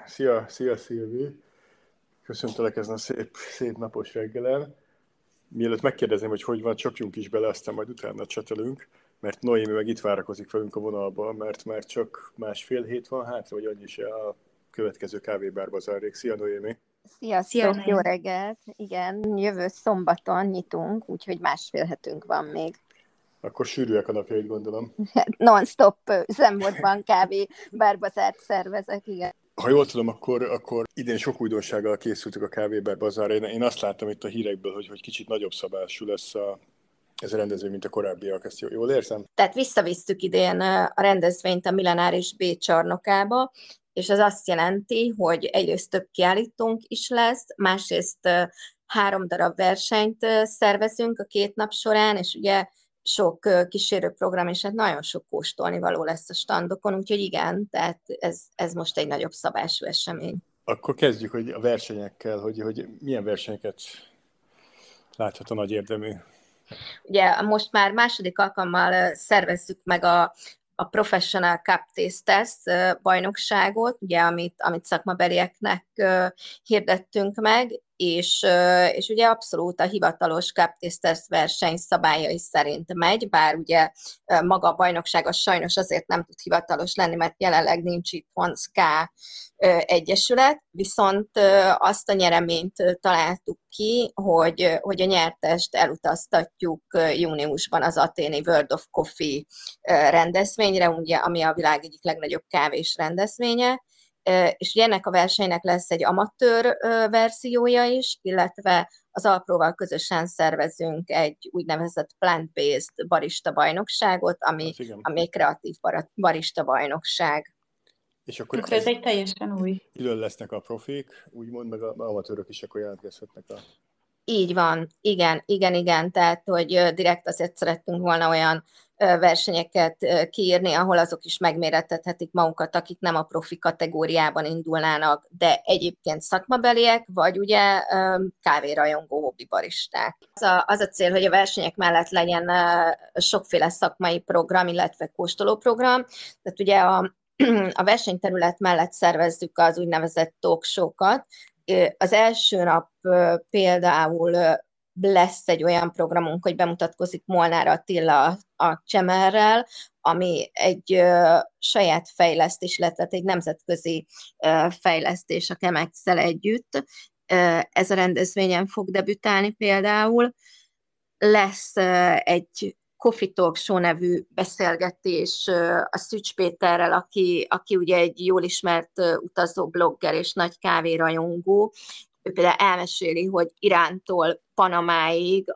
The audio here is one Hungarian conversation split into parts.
Szia Szilvi! Köszöntelek ezen a szép napos reggelen. Mielőtt megkérdezném, hogy van, csapjunk is bele, aztán majd utána csetelünk, mert Noémi meg itt várakozik velünk a vonalban, mert már csak másfél hét van hátra, vagy annyi se a következő kávébárba zárnék. Szia Noémi! Sziasztok, jó reggelt! Igen, jövő szombaton nyitunk, úgyhogy másfél hetünk van még. Akkor sűrűek a napjaid, gondolom. Non-stop üzemmódban kávébárbazárt szervezek, igen. Ha jól tudom, akkor idén sok újdonsággal készültük a Kávébár Bazárra. Én azt láttam itt a hírekből, hogy kicsit nagyobb szabású lesz ez a rendezvény, mint a korábbiak. Ezt jól érzem? Tehát visszavisztük idén a rendezvényt a Millenáris B csarnokába, és az azt jelenti, hogy egyrészt több kiállítónk is lesz, másrészt 3 darab versenyt szervezünk a 2 nap során, és ugye sok kísérőprogram, és hát nagyon sok kóstolnivaló lesz a standokon, úgyhogy igen, tehát ez most egy nagyobb szabású esemény. Akkor kezdjük hogy a versenyekkel, hogy milyen versenyeket láthat a nagy érdemű. Ugye most már második alkalommal szervezzük meg a Professional Cup Taste Test bajnokságot, ugye, amit szakmabelieknek hirdettünk meg, és ugye abszolút a hivatalos Cup Taste Test verseny szabályai szerint megy, bár ugye maga a bajnokság az sajnos azért nem tud hivatalos lenni, mert jelenleg nincs itt K egyesület, viszont azt a nyereményt találtuk ki, hogy a nyertest elutaztatjuk júniusban az athéni World of Coffee rendezvényre, ugye, ami a világ egyik legnagyobb kávés rendezvénye, és ugye ennek a versenynek lesz egy amatőr verziója is, illetve az Alpróval közösen szervezünk egy úgynevezett plant-based barista bajnokságot, ami egy kreatív barista bajnokság. És akkor ez egy teljesen új. Külön lesznek a profik, úgymond, meg az amatőrök is akkor jelentkezhetnek Így van, igen, tehát hogy direkt azért szerettünk volna olyan versenyeket kiírni, ahol azok is megmérettethetik magukat, akik nem a profi kategóriában indulnának, de egyébként szakmabeliek, vagy ugye kávérajongó hobbibaristák. Az a cél, hogy a versenyek mellett legyen sokféle szakmai program, illetve kóstolóprogram, tehát ugye a versenyterület mellett szervezzük az úgynevezett talk show-kat. Az első nap például lesz egy olyan programunk, hogy bemutatkozik Molnár Attila a Csemerrel, ami egy saját fejlesztés, illetve egy nemzetközi fejlesztés a Chemex-szel együtt. Ez a rendezvényen fog debütálni például. Lesz egy Coffee Talk Show nevű beszélgetés a Szücs Péterrel, aki ugye egy jól ismert utazó blogger és nagy kávérajongó. Ő például elmeséli, hogy Irántól Panamáig,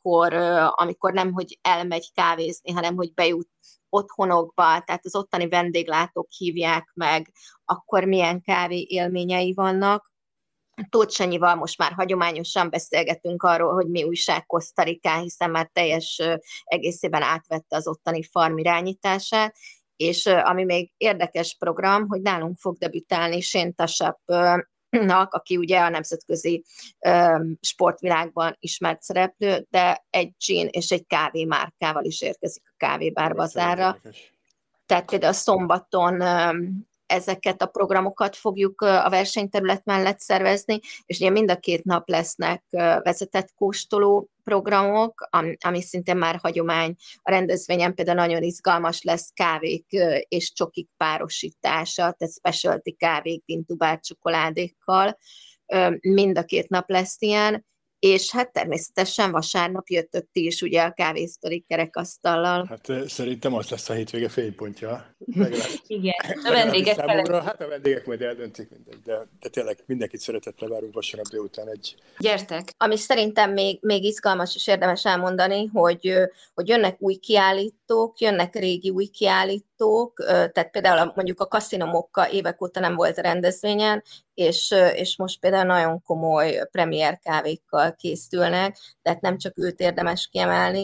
amikor nem, hogy elmegy kávézni, hanem hogy bejut otthonokba, tehát az ottani vendéglátók hívják meg, akkor milyen kávé élményei vannak. Tóth Sanyival most már hagyományosan beszélgetünk arról, hogy mi újság Kosztarikán, hiszen már teljes egészében átvette az ottani farm irányítását, és ami még érdekes program, hogy nálunk fog debütálni Shane Tashap-nak, aki ugye a nemzetközi sportvilágban ismert szereplő, de egy gin és egy kávé márkával is érkezik a Kávébár Bazárra. Tehát például szombaton ezeket a programokat fogjuk a versenyterület mellett szervezni, és ugye mind a 2 nap lesznek vezetett kóstoló programok, ami szintén már hagyomány. A rendezvényen például nagyon izgalmas lesz kávék és csokik párosítása, tehát specialty kávék, intubált csokoládékkal. Mind a 2 nap lesz ilyen, és hát természetesen vasárnap jöttök ti is ugye a kávésztorik kerekasztallal. Hát szerintem az lesz a hétvége fénypontja. Igen, a vendégek számomra, hát a vendégek majd eldöntik mindegy, de tényleg mindenkit szeretettel várunk vasárnap délután egy... Gyertek! Ami szerintem még izgalmas és érdemes elmondani, hogy jönnek új kiállítók, jönnek régi új kiállítók, tehát például mondjuk a Casino Mokka évek óta nem volt a rendezvényen, és most például nagyon komoly premier kávékkal készülnek, tehát nem csak őt érdemes kiemelni,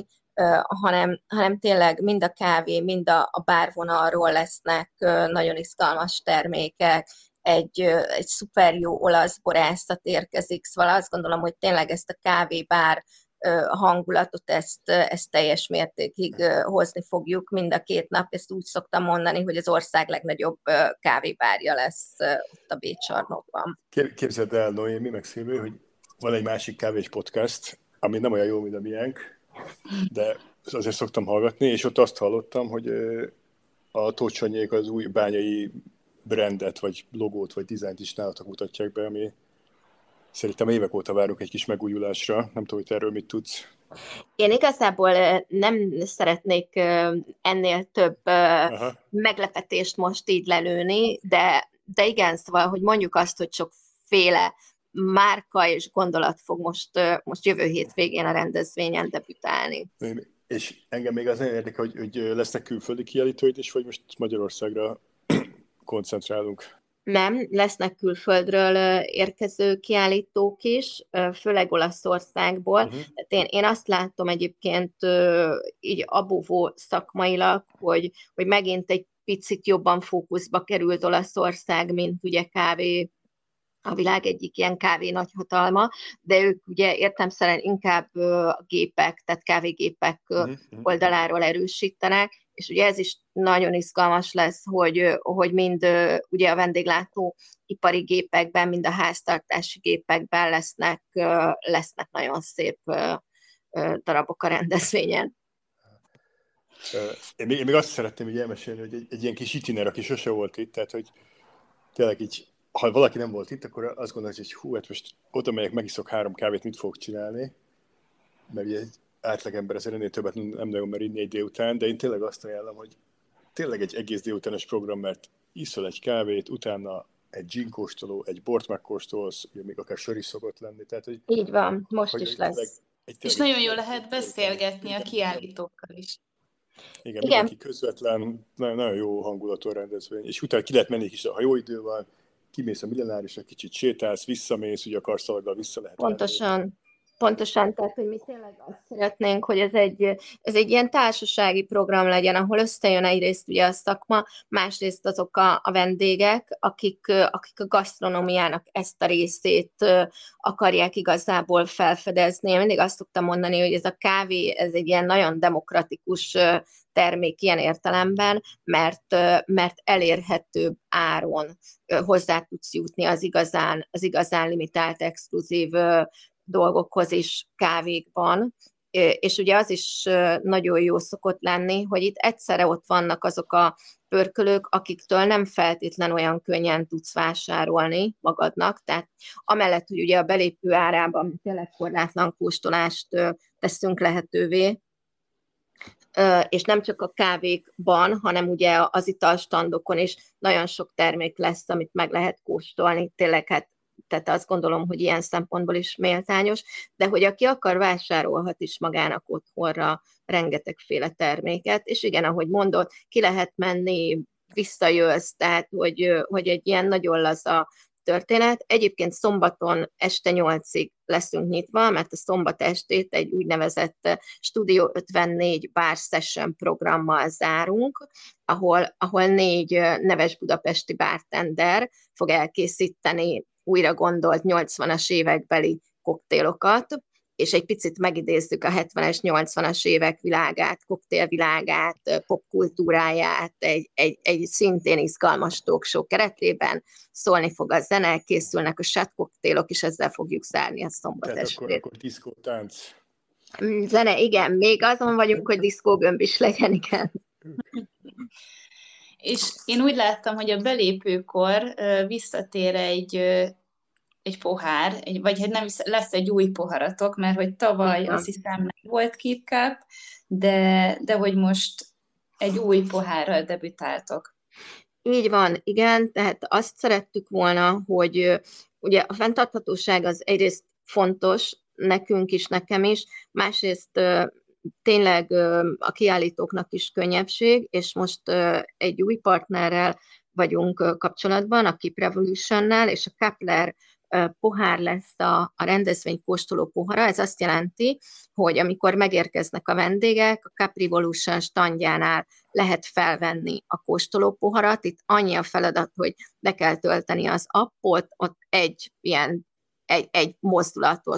hanem tényleg mind a kávé, mind a bárvonalról lesznek nagyon izgalmas termékek, egy szuper jó olasz borászat érkezik, szóval azt gondolom, hogy tényleg ezt a kávébár hangulatot, ezt teljes mértékig hozni fogjuk mind a 2 nap. Ezt úgy szoktam mondani, hogy az ország legnagyobb kávébárja lesz ott a B-csarnokban. Képzeld el, Noémi, meg Szilvő, hogy van egy másik kávés podcast, ami nem olyan jó, mint a miénk, de azért szoktam hallgatni, és ott azt hallottam, hogy a Tóth Sanyék az új bányai brandet, vagy logót, vagy dizájnt is nálatok mutatják be, ami szerintem évek óta várunk egy kis megújulásra. Nem tudom, hogy erről mit tudsz. Én igazából nem szeretnék ennél több meglepetést most így lelőni, de igen, szóval, hogy mondjuk azt, hogy sokféle márka és gondolat fog most jövő hétvégén a rendezvényen debütálni. És engem még az nagyon érdekel, hogy lesznek külföldi kiállítóid is, vagy most Magyarországra koncentrálunk? Nem, lesznek külföldről érkező kiállítók is, főleg Olaszországból. Tehát én azt látom egyébként így abúvó szakmailag, hogy megint egy picit jobban fókuszba került Olaszország, mint ugye kávé, a világ egyik ilyen kávé nagyhatalma, de ők ugye értelemszerűen inkább a gépek, tehát kávégépek oldaláról erősítenek, és ugye ez is nagyon izgalmas lesz, hogy mind ugye a vendéglátó ipari gépekben, mind a háztartási gépekben lesznek nagyon szép darabok a rendezvényen. Én még azt szeretném így elmesélni, hogy egy ilyen kis itiner, aki sose volt itt, tehát hogy tényleg így, ha valaki nem volt itt, akkor azt gondolja, hogy hát most oda megyek, megiszok 3 kávét, mit fogok csinálni, mert ugye egy átlagember azért ennél többet nem nagyon mer inni egy délután, de én tényleg azt ajánlom, hogy tényleg egy egész délutános program, mert iszol egy kávét, utána egy gin kóstoló, egy bort megkóstolsz, ugye még akár sör is szokott lenni. Tehát, hogy, így van, most is lesz. És nagyon jól lehet beszélgetni a kiállítókkal is. Igen, mindenki közvetlen, nagyon jó hangulatú rendezvény. És utána ki lehet menni is, ha jó idő van, kimész a Millenárisra, kicsit sétálsz, visszamész, ugye a karszalaggal vissza lehet Pontosan, tehát, hogy mi tényleg azt szeretnénk, hogy ez egy ilyen társasági program legyen, ahol összejön egyrészt ugye a szakma, másrészt azok a vendégek, akik a gasztronómiának ezt a részét akarják igazából felfedezni. Én mindig azt szoktam mondani, hogy ez a kávé, ez egy ilyen nagyon demokratikus termék ilyen értelemben, mert elérhetőbb áron hozzá tudsz jutni az igazán limitált, exkluzív dolgokhoz is kávékban, és ugye az is nagyon jó szokott lenni, hogy itt egyszerre ott vannak azok a pörkölők, akiktől nem feltétlen olyan könnyen tudsz vásárolni magadnak, tehát amellett, hogy ugye a belépő árában tényleg korlátlan kóstolást teszünk lehetővé, és nem csak a kávékban, hanem ugye az italstandokon is nagyon sok termék lesz, amit meg lehet kóstolni, tényleg hát tehát azt gondolom, hogy ilyen szempontból is méltányos, de hogy aki akar, vásárolhat is magának otthonra rengetegféle terméket, és igen, ahogy mondod, ki lehet menni, visszajössz, tehát hogy egy ilyen nagyon laza történet. Egyébként szombaton este 8-ig leszünk nyitva, mert a szombat estét egy úgynevezett Studio 54 bar session programmal zárunk, ahol 4 neves budapesti bartender fog elkészíteni újra gondolt 80-as évekbeli koktélokat, és egy picit megidézzük a 70-es, 80-as évek világát, koktélvilágát, popkultúráját, egy szintén izgalmas talk show keretében szólni fog a zene, készülnek a shot koktélok, és ezzel fogjuk zárni a szombat estét. Akkor diszkó, tánc. Zene, igen, még azon vagyunk, hogy diszkógömb is legyen, igen. És én úgy láttam, hogy a belépőkor visszatér egy pohár, vagy hát nem lesz egy új poharatok, mert hogy tavaly azt hiszem nem volt Keep Cup, de hogy most egy új pohárral debütáltok. Így van, igen, tehát azt szerettük volna, hogy ugye a fenntarthatóság az egyrészt fontos, nekünk is, nekem is, másrészt tényleg a kiállítóknak is könnyebbség, és most egy új partnerrel vagyunk kapcsolatban, a Keep Revolution-nel, és a Kappler pohár lesz a rendezvény kóstoló pohara. Ez azt jelenti, hogy amikor megérkeznek a vendégek, a Cup Revolution standjánál lehet felvenni a kóstoló poharat. Itt annyi a feladat, hogy be kell tölteni az appot, ott egy mozdulatos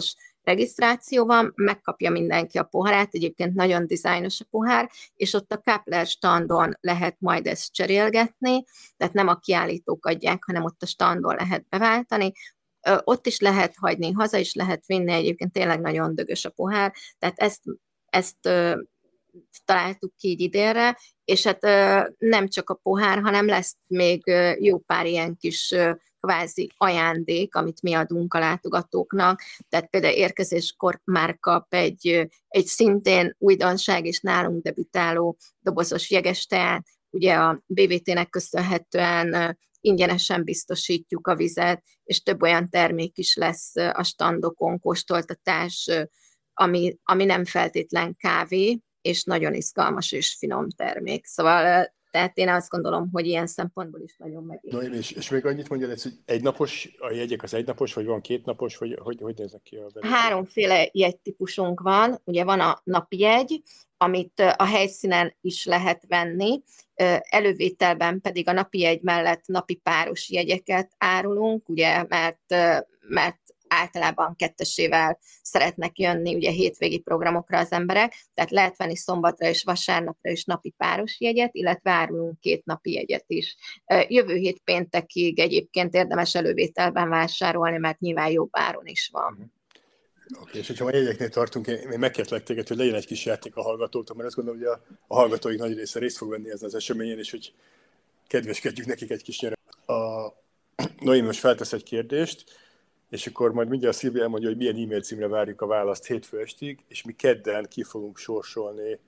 regisztráció van, megkapja mindenki a poharát, egyébként nagyon dizájnos a pohár, és ott a Kappler standon lehet majd ezt cserélgetni, tehát nem a kiállítók adják, hanem ott a standon lehet beváltani, ott is lehet hagyni, haza is lehet vinni, egyébként tényleg nagyon dögös a pohár, tehát ezt találtuk ki így idénre, és hát nem csak a pohár, hanem lesz még jó pár ilyen kis kvázi ajándék, amit mi adunk a látogatóknak, tehát például érkezéskor már kap egy szintén újdonság és nálunk debütáló dobozos jegesteát, ugye a BVT-nek köszönhetően ingyenesen biztosítjuk a vizet, és több olyan termék is lesz a standokon, kóstoltatás, ami nem feltétlen kávé, és nagyon izgalmas és finom termék. Szóval tehát én azt gondolom, hogy ilyen szempontból is nagyon megérő. No, és még annyit mondja, hogy egynapos, a jegyek az egynapos, vagy van kétnapos, vagy hogy néznek ki a belépő? Háromféle jegytípusunk van. Ugye van a napi jegy, amit a helyszínen is lehet venni, elővételben pedig a napi jegy mellett napi páros jegyeket árulunk, ugye, mert általában kettesével szeretnek jönni ugye hétvégi programokra az emberek, tehát lehet venni szombatra és vasárnapra is napi páros jegyet, illetve árulunk 2 napi jegyet is. Jövő hét péntekig egyébként érdemes elővételben vásárolni, mert nyilván jobb áron is van. Oké, és hogyha a jegyeknél tartunk, én megkérlek téged, hogy legyen egy kis játék a hallgatóktól, mert azt gondolom, hogy a hallgatóik nagy része részt fog venni ezen az eseményen, és hogy kedveskedjük nekik egy kis nyereményt. Noémi most feltesz egy kérdést, és akkor majd mindjárt Szilvia elmondja, hogy milyen e-mail címre várjuk a választ hétfő estig, és mi kedden ki fogunk sorsolni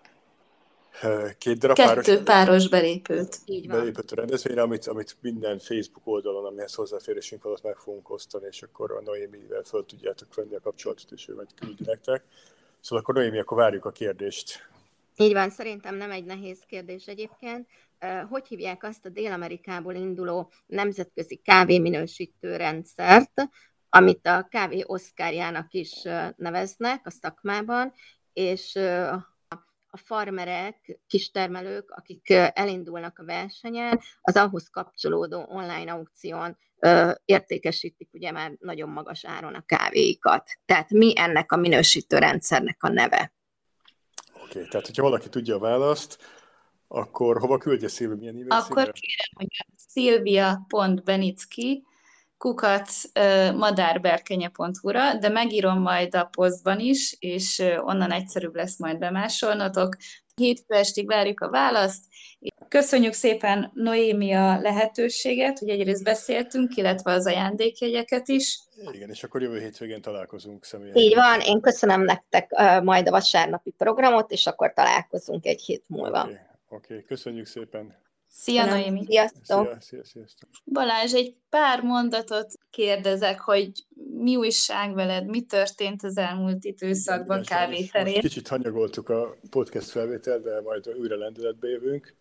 2 darab páros belépőt. Belépőt a rendezvényre, amit minden Facebook oldalon, amihez hozzáférésünk alatt meg fogunk osztani, és akkor a Noémivel föl tudjátok venni a kapcsolatot, és ő majd küldi nektek. Szóval akkor Noémi, akkor várjuk a kérdést. Így van, szerintem nem egy nehéz kérdés egyébként. Hogy hívják azt a Dél-Amerikából induló nemzetközi kávéminősítő rendszert, amit a kávé oszkárjának is neveznek a szakmában, és a farmerek, kistermelők, akik elindulnak a versenyen, az ahhoz kapcsolódó online aukción értékesítik ugye már nagyon magas áron a kávéikat. Tehát mi ennek a minősítő rendszernek a neve? Oké, tehát hogyha valaki tudja a választ, akkor hova küldje Szilvia, milyen e-mail Akkor kérem, hogy szilvia.benicki madárberkenye.hu-ra, de megírom majd a posztban is, és onnan egyszerűbb lesz majd bemásolnotok. Hétfő estig várjuk a választ. Köszönjük szépen Noémi a lehetőséget, hogy egyrészt beszéltünk, illetve az ajándékjegyeket is. Igen, és akkor jövő hétvégén találkozunk személyesen. Így van, én köszönöm nektek majd a vasárnapi programot, és akkor találkozunk 1 hét múlva. Oké, köszönjük szépen. Szia, Noémi! Sziasztok! Sziasztok! Balázs, egy pár mondatot kérdezek, hogy mi újság veled, mi történt az elmúlt időszakban kávéterén? Most kicsit hanyagoltuk a podcast felvételt, de majd újra lendületbe jövünk.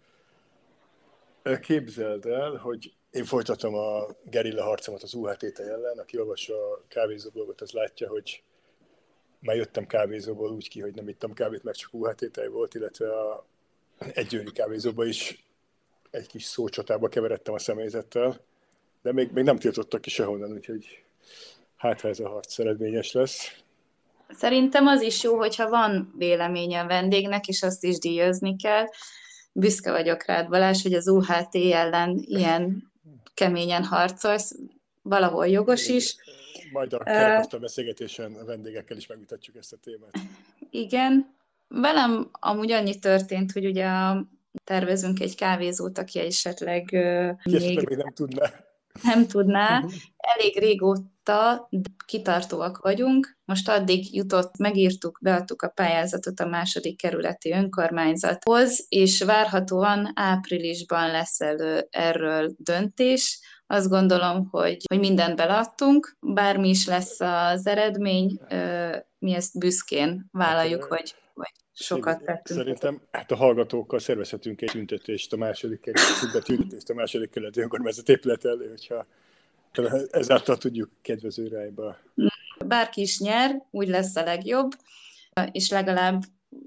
Képzeld el, hogy én folytatom a gerilla harcomat az UHT ellen. Aki olvassa a kávézóblogot, az látja, hogy már jöttem kávézóból úgy ki, hogy nem ittam kávét, meg csak UHT tej volt, illetve egy győri kávézóba is egy kis szócsatába keveredtem a személyzettel, de még nem tiltottak ki sehonnan, úgyhogy hát ha ez a harc eredményes lesz. Szerintem az is jó, hogyha van véleménye a vendégnek, és azt is díjazni kell. Büszke vagyok rád, Balázs, hogy az UHT ellen ilyen keményen harcolsz, valahol jogos is. Majd a kerekasztal beszélgetésen a vendégekkel is megvitatjuk ezt a témát. Igen. Velem amúgy annyi történt, hogy ugye tervezünk egy kávézót, aki esetleg még nem tudná. Elég régóta kitartóak vagyunk. Most addig megírtuk, beadtuk a pályázatot a 2. kerületi önkormányzathoz, és várhatóan áprilisban lesz erről döntés. Azt gondolom, hogy mindent beleadtunk, bármi is lesz az eredmény, mi ezt büszkén vállaljuk, hogy sokat tettünk. Szerintem a hallgatókkal szervezhetünk egy tüntetést a 2. kerületi önkormányzat épület elé, hogyha ezáltal tudjuk kedvező irányba. Bárki is nyer, úgy lesz a legjobb, és legalább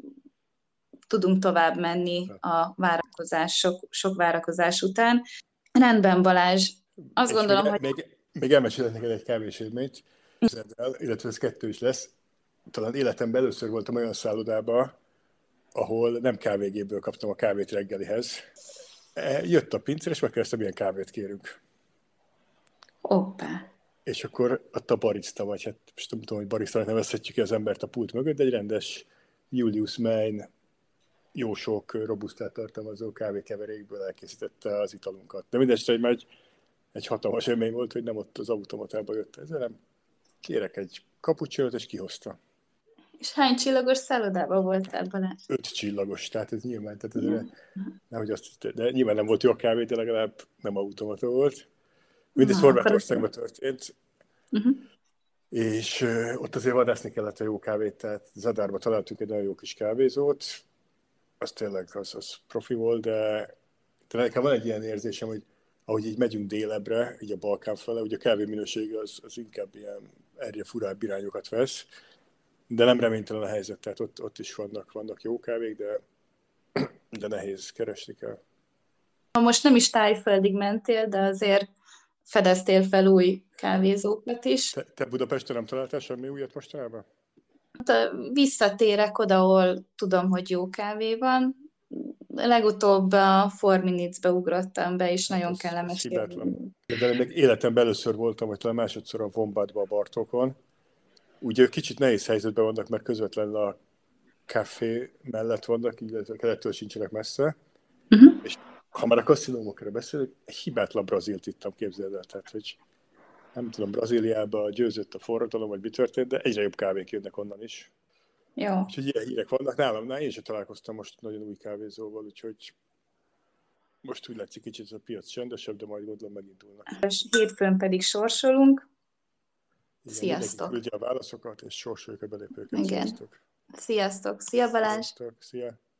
tudunk tovább menni a várakozás, sok várakozás után. Rendben, Balázs, azt gondolom, hogy... Még elmesélek neked egy kávés élményt. képzeld, illetve ez 2 is lesz. Talán életemben először voltam olyan szállodában, ahol nem kávégéből kaptam a kávét reggelihez. Jött a pincér, és megkérdeztem, milyen kávét kérünk. Hoppá. És akkor ott a barista, vagy hát most nem tudom, hogy baristának nevezhetjük ki az embert a pult mögött, de egy rendes Julius Mein, jó sok robusztát tartalmazó kávékeverékből elkészítette az italunkat. De mindesetre egy hatalmas élmény volt, hogy nem ott az automatába jött ez, hanem kérek egy cappuccinót, és kihozta. És hány csillagos szállodában voltál, Balázs? 5 csillagos, tehát ez nyilván, nehogy azt, de nyilván nem volt jó a kávé, de legalább nem automata volt. Mindez Horvátországban történt, és ott azért vadászni kellett a jó kávét, tehát Zadárba találtunk egy nagyon jó kis kávézót, az tényleg az profi volt, de nekem van egy ilyen érzésem, hogy ahogy így megyünk délebbre, így a Balkán fele, ugye a kávé minősége az inkább ilyen erre furább irányokat vesz, de nem reménytelen a helyzet, tehát ott is vannak jó kávék, de nehéz keresni kell. Most nem is Tájföldig mentél, de azért fedeztél fel új kávézókat is. Te Budapesten nem találtál semmi újat mostanában? Visszatérek oda, ahol tudom, hogy jó kávé van. Legutóbb a 4 Minutes-be ugrottam be, és nagyon kellemes. De még életemben először voltam, vagy talán másodszor a Wombadba a Bartókon. Ugye kicsit nehéz helyzetben vannak, mert közvetlenül a kávé mellett vannak, így a kelettől sincsenek messze. És ha már a kaszinómokra beszélünk, egy hibátlan brazilt ittam, képzeld el. Tehát, hogy nem tudom, Brazíliában győzött a forradalom, vagy mi történt, de egyre jobb kávék jönnek onnan is. Jó. Úgyhogy ilyen hírek vannak nálam. Én sem találkoztam most nagyon új kávézóval, úgyhogy most úgy látszik kicsit a piac csendesebb, de majd gondolom megindulnak. Hétfőn pedig sorsolunk. Igen, sziasztok! Küldje a válaszokat, és sorsoljuk a belépőket. Igen. Sziasztok! Sziasztok! Szia Balázs! Sziasztok! Szia!